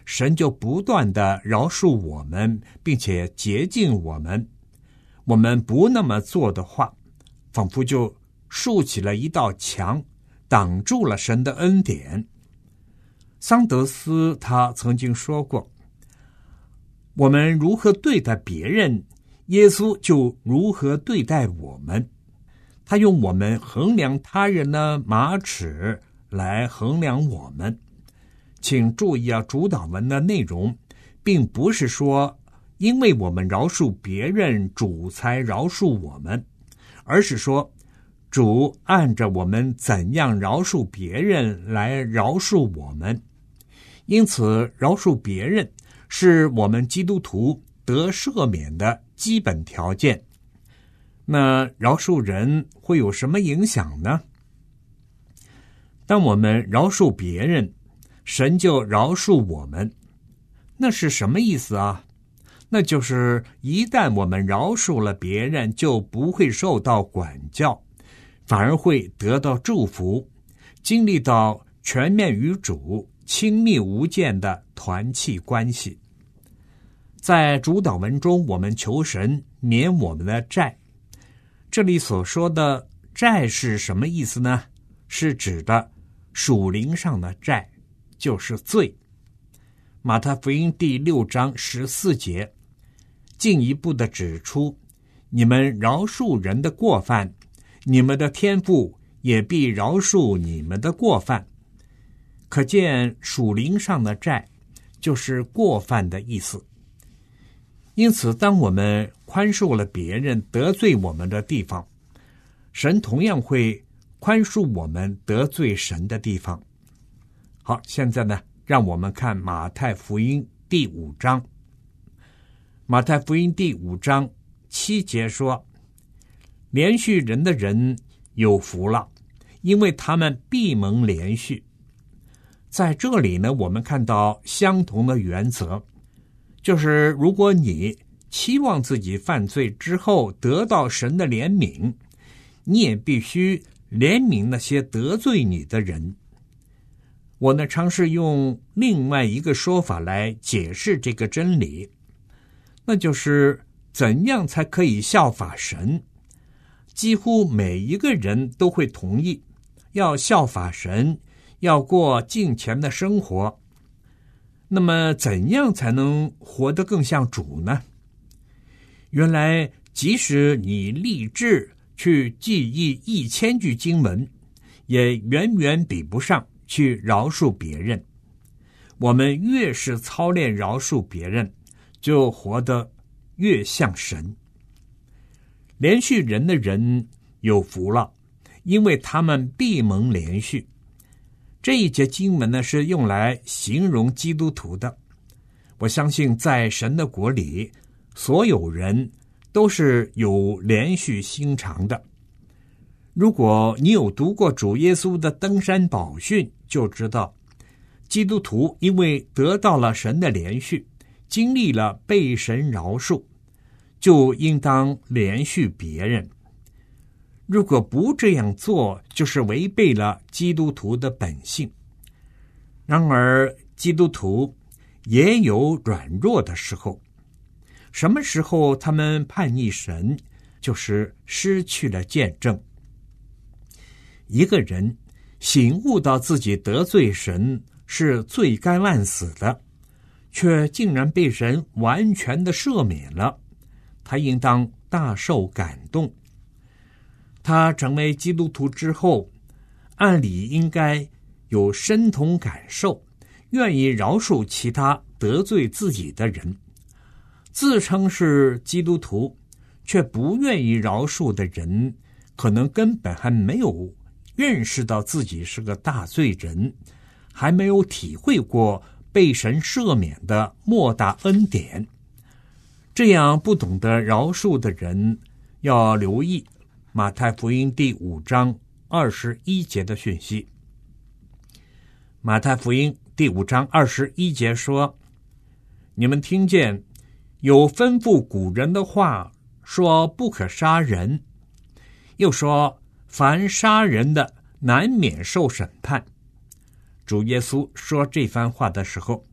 神就不断的饶恕我们，并且洁净我们。我们不那么做的话，仿佛就竖起了一道墙，挡住了神的恩典。桑德斯他曾经说过，我们如何对待别人，耶稣就如何对待我们。他用我们衡量他人的马尺来衡量我们。请注意啊，主祷文的内容并不是说因为我们饶恕别人，主才饶恕我们，而是说主按着我们怎样饶恕别人来饶恕我们。因此，饶恕别人是我们基督徒得赦免的基本条件。那饶恕人会有什么影响呢？当我们饶恕别人，神就饶恕我们。那是什么意思啊？那就是一旦我们饶恕了别人，就不会受到管教，反而会得到祝福，经历到全面与主亲密无间的团契关系。在主祷文中，我们求神免我们的债。这里所说的债是什么意思呢？是指的属灵上的债，就是罪。马太福音第六章十四节进一步的指出，你们饶恕人的过犯，你们的天父也必饶恕你们的过犯。可见属灵上的债就是过犯的意思。因此，当我们宽恕了别人得罪我们的地方，神同样会宽恕我们得罪神的地方。好，现在呢，让我们看马太福音第五章。马太福音第五章七节说，连续人的人有福了，因为他们必蒙连续。在这里呢，我们看到相同的原则，就是如果你期望自己犯罪之后得到神的怜悯，你也必须怜悯那些得罪你的人。我呢，尝试用另外一个说法来解释这个真理，那就是怎样才可以效法神。几乎每一个人都会同意要效法神，要过敬虔的生活。那么怎样才能活得更像主呢？原来即使你立志去记忆一千句经文，也远远比不上去饶恕别人。我们越是操练饶恕别人，就活得越像神。连续人的人有福了，因为他们必蒙连续。这一节经文呢，是用来形容基督徒的。我相信在神的国里，所有人都是有连续心肠的。如果你有读过主耶稣的登山宝训，就知道基督徒因为得到了神的连续，经历了被神饶恕，就应当连续别人。如果不这样做，就是违背了基督徒的本性。然而基督徒也有软弱的时候。什么时候他们叛逆神，就是失去了见证。一个人醒悟到自己得罪神是罪该万死的，却竟然被神完全的赦免了，他应当大受感动。他成为基督徒之后，按理应该有深同感受，愿意饶恕其他得罪自己的人。自称是基督徒却不愿意饶恕的人，可能根本还没有认识到自己是个大罪人，还没有体会过被神赦免的莫大恩典。这样不懂得饶恕的人，要留意马太福音第五章二十一节的讯息。马太福音第五章二十一节说，你们听见有吩咐古人的话，说不可杀人，又说凡杀人的难免受审判。主耶稣说这番话的时候，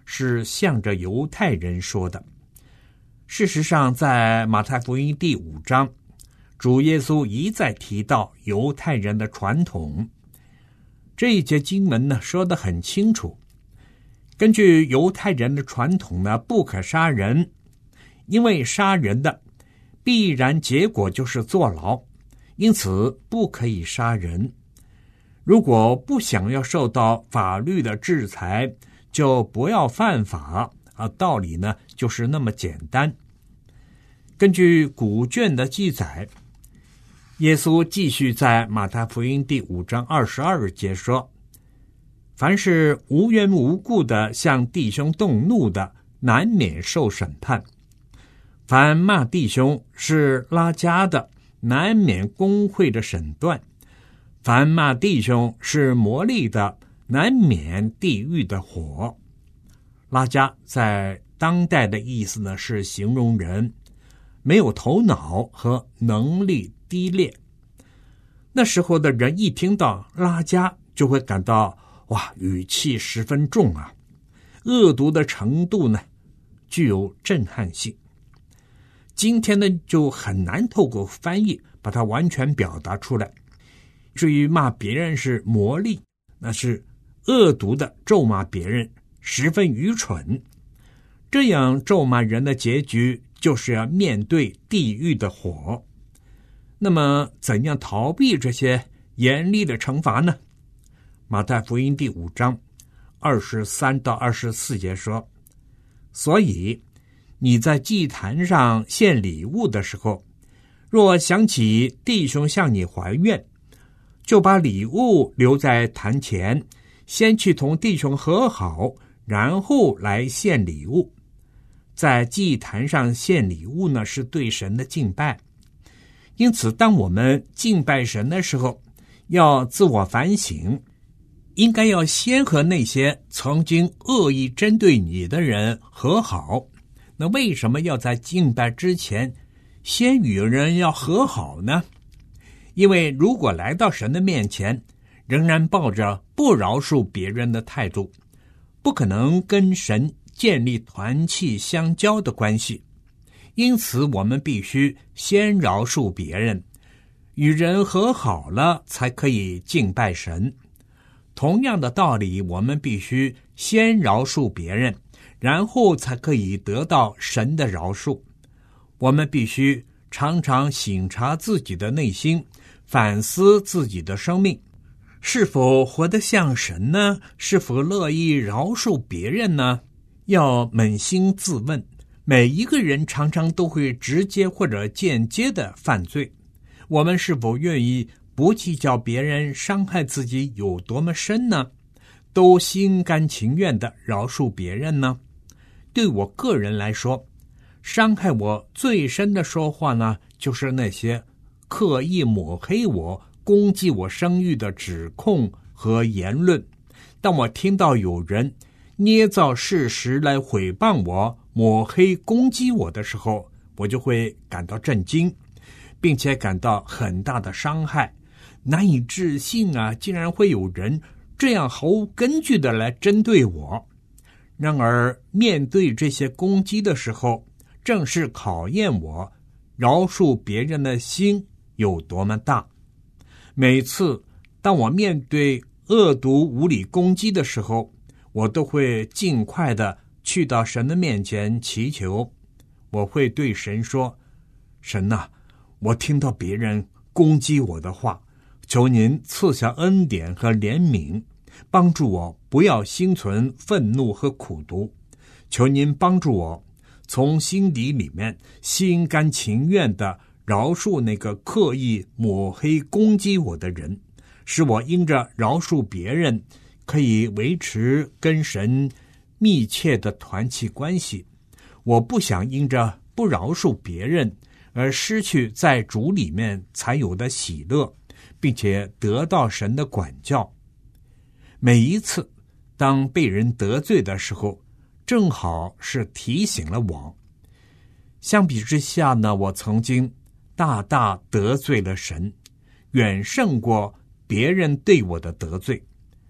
是向着犹太人说的。事实上，在马太福音第五章，主耶稣一再提到犹太人的传统。这一节经文呢，说得很清楚。根据犹太人的传统呢，不可杀人，因为杀人的必然结果就是坐牢，因此不可以杀人。如果不想要受到法律的制裁，就不要犯法啊！道理呢，就是那么简单。根据古卷的记载，耶稣继续在马太福音第五章二十二节说：凡是无缘无故的向弟兄动怒的，难免受审判；凡骂弟兄是拉加的，难免公会的审断；凡骂弟兄是魔力的，难免地狱的火。拉加在当代的意思呢，是形容人没有头脑和能力低劣。那时候的人一听到拉加，就会感到哇，语气十分重啊，恶毒的程度呢，具有震撼性。今天呢，就很难透过翻译把它完全表达出来。至于骂别人是魔力，那是恶毒的咒骂别人，十分愚蠢。这样咒骂人的结局就是要面对地狱的火。那么怎样逃避这些严厉的惩罚呢？马太福音第五章二十三到二十四节说：所以你在祭坛上献礼物的时候，若想起弟兄向你怀怨，就把礼物留在坛前，先去同弟兄和好，然后来献礼物。在祭坛上献礼物呢，是对神的敬拜。因此当我们敬拜神的时候，要自我反省，应该要先和那些曾经恶意针对你的人和好。那为什么要在敬拜之前先与人要和好呢？因为如果来到神的面前，仍然抱着不饶恕别人的态度，不可能跟神建立团契相交的关系。因此我们必须先饶恕别人，与人和好了才可以敬拜神。同样的道理，我们必须先饶恕别人，然后才可以得到神的饶恕。我们必须常常省察自己的内心，反思自己的生命，是否活得像神呢？是否乐意饶恕别人呢？要扪心自问，每一个人常常都会直接或者间接的犯罪，我们是否愿意不计较别人伤害自己有多么深呢？都心甘情愿的饶恕别人呢？对我个人来说，伤害我最深的说话呢，就是那些刻意抹黑我、攻击我声誉的指控和言论。当我听到有人捏造事实来毁谤我、抹黑攻击我的时候，我就会感到震惊，并且感到很大的伤害，难以置信啊，竟然会有人这样毫无根据的来针对我。然而面对这些攻击的时候，正是考验我饶恕别人的心有多么大。每次当我面对恶毒无理攻击的时候，我都会尽快的去到神的面前祈求。我会对神说：神啊，我听到别人攻击我的话，求您赐下恩典和怜悯，帮助我不要心存愤怒和苦毒。求您帮助我从心底里面心甘情愿的饶恕那个刻意抹黑攻击我的人，使我因着饶恕别人可以维持跟神密切的团契关系。我不想因着不饶恕别人而失去在主里面才有的喜乐，并且得到神的管教。每一次当被人得罪的时候，正好是提醒了我。相比之下呢，我曾经大大得罪了神，远胜过别人对我的得罪。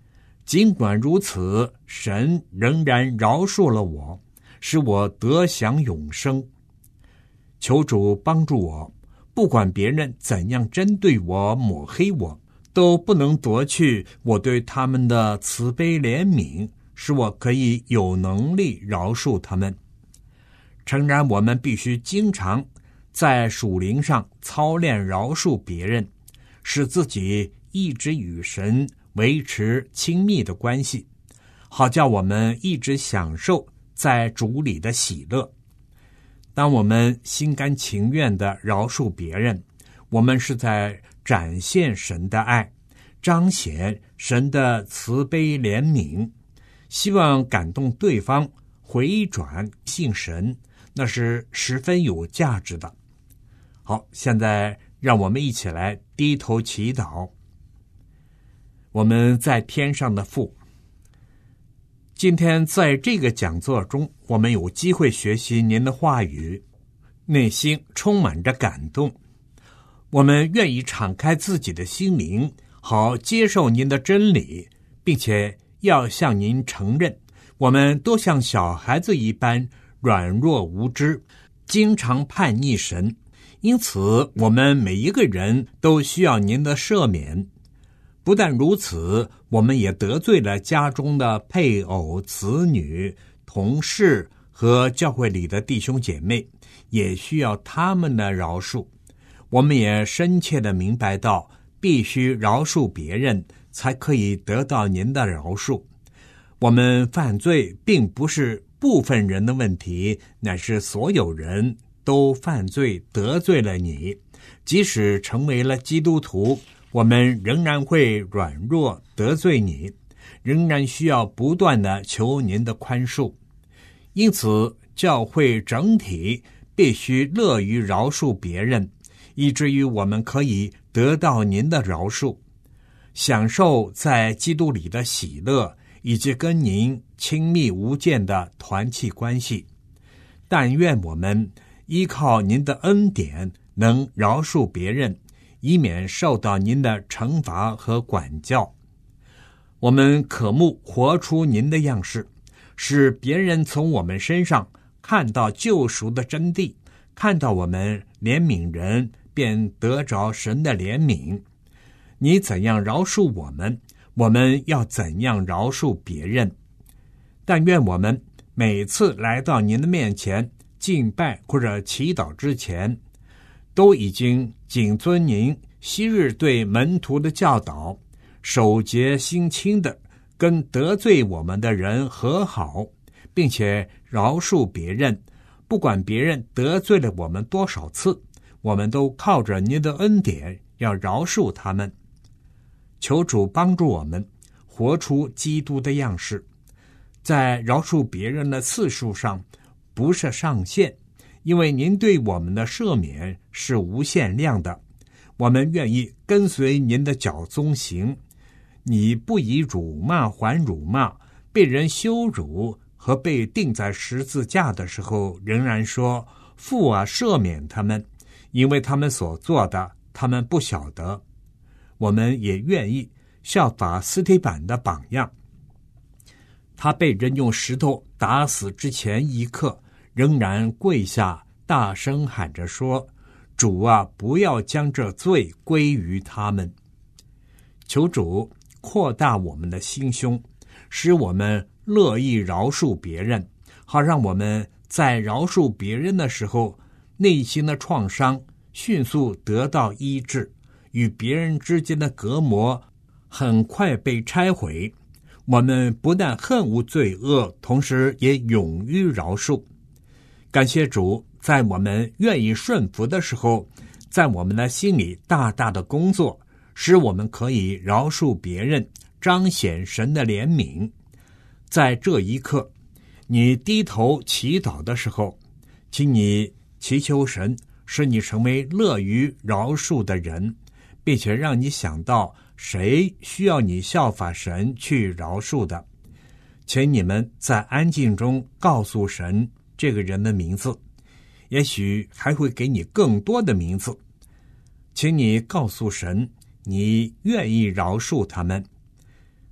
尽管如此，神仍然饶恕了我，使我得享永生。求主帮助我，不管别人怎样针对我、抹黑我，都不能夺去我对他们的慈悲怜悯，使我可以有能力饶恕他们。诚然，我们必须经常在属灵上操练饶恕别人，使自己一直与神维持亲密的关系，好叫我们一直享受在主里的喜乐。当我们心甘情愿地饶恕别人，我们是在展现神的爱，彰显神的慈悲怜悯，希望感动对方回转信神，那是十分有价值的。好，现在让我们一起来低头祈祷。我们在天上的父，今天在这个讲座中，我们有机会学习您的话语，内心充满着感动。我们愿意敞开自己的心灵，好接受您的真理，并且要向您承认，我们都像小孩子一般软弱无知，经常叛逆神。因此，我们每一个人都需要您的赦免。不但如此，我们也得罪了家中的配偶、子女、同事和教会里的弟兄姐妹，也需要他们的饶恕。我们也深切地明白到，必须饶恕别人，才可以得到您的饶恕。我们犯罪并不是部分人的问题，乃是所有人都犯罪得罪了你。即使成为了基督徒，我们仍然会软弱得罪你，仍然需要不断地求您的宽恕。因此，教会整体必须乐于饶恕别人，以至于我们可以得到您的饶恕，享受在基督里的喜乐，以及跟您亲密无间的团契关系。但愿我们依靠您的恩典，能饶恕别人，以免受到您的惩罚和管教。我们渴慕活出您的样式，使别人从我们身上看到救赎的真谛，看到我们怜悯人，便得着神的怜悯。你怎样饶恕我们，我们要怎样饶恕别人。但愿我们每次来到您的面前敬拜或者祈祷之前，都已经谨遵您昔日对门徒的教导，守节心清的跟得罪我们的人和好，并且饶恕别人。不管别人得罪了我们多少次，我们都靠着您的恩典要饶恕他们。求主帮助我们活出基督的样式，在饶恕别人的次数上不设上限，因为您对我们的赦免是无限量的。我们愿意跟随您的脚踪行。你不以辱骂还辱骂，被人羞辱和被钉在十字架的时候，仍然说：父啊，赦免他们，因为他们所做的，他们不晓得。我们也愿意效法斯提反的榜样，他被人用石头打死之前一刻，仍然跪下，大声喊着说：主啊，不要将这罪归于他们。求主扩大我们的心胸，使我们乐意饶恕别人，好让我们在饶恕别人的时候，内心的创伤迅速得到医治，与别人之间的隔膜很快被拆毁。我们不但恨恶罪恶，同时也勇于饶恕。感谢主，在我们愿意顺服的时候，在我们的心里大大的工作，使我们可以饶恕别人，彰显神的怜悯。在这一刻，你低头祈祷的时候，请你祈求神使你成为乐于饶恕的人，并且让你想到谁需要你效法神去饶恕的。请你们在安静中告诉神这个人的名字，也许还会给你更多的名字。请你告诉神，你愿意饶恕他们。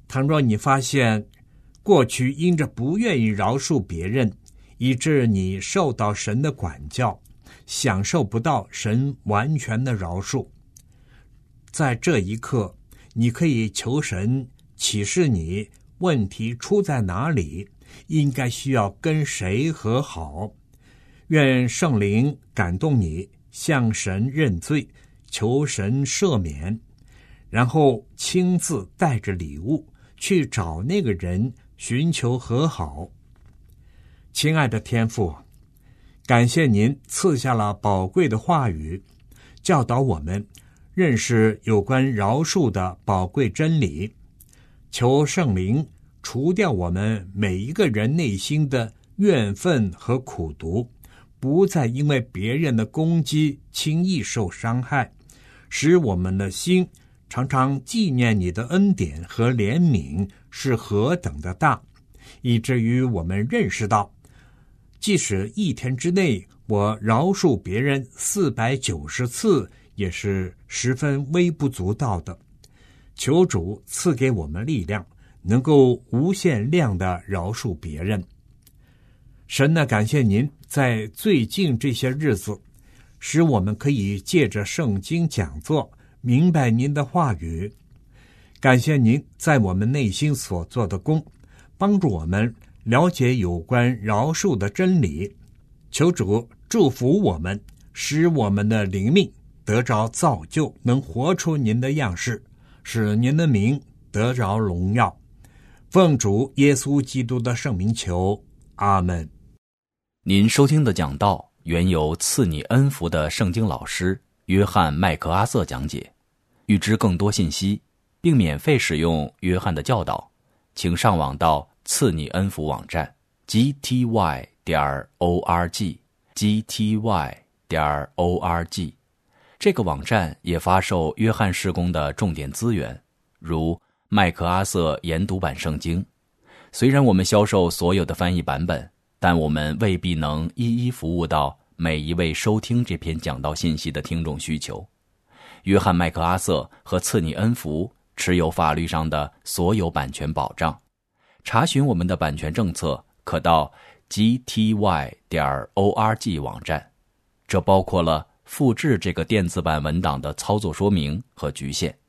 倘若你发现过去因着不愿意饶恕别人，以致你受到神的管教，享受不到神完全的饶恕，在这一刻，你可以求神启示你问题出在哪里，应该需要跟谁和好。愿圣灵感动你，向神认罪，求神赦免，然后亲自带着礼物去找那个人寻求和好。亲爱的天父，感谢您赐下了宝贵的话语，教导我们认识有关饶恕的宝贵真理。求圣灵除掉我们每一个人内心的怨愤和苦毒，不再因为别人的攻击轻易受伤害，使我们的心常常纪念你的恩典和怜悯是何等的大，以至于我们认识到，即使一天之内我饶恕别人四百九十次，也是十分微不足道的。求主赐给我们力量，能够无限量的饶恕别人。神呢，感谢您在最近这些日子，使我们可以借着圣经讲座明白您的话语。感谢您在我们内心所做的工，帮助我们了解有关饶恕的真理。求主祝福我们，使我们的灵命得着造就，能活出您的样式，使您的名得着荣耀。奉主耶稣基督的圣名求，阿们。 您收听的讲道原由赐你恩福的圣经老师约翰麦克阿瑟讲解。欲知更多信息，并免费使用约翰的教导，请上网到赐你恩福网站 g t y 点 org g t y 点 org。 这个网站也发售约翰事工的重点资源，如麦克阿瑟研读版圣经。虽然我们销售所有的翻译版本，但我们未必能一一服务到每一位收听这篇讲道信息的听众需求。约翰麦克阿瑟和赐你恩福持有法律上的所有版权保障。查询我们的版权政策，可到 g t y 点 org 网站，这包括了复制这个电子版文档的操作说明和局限。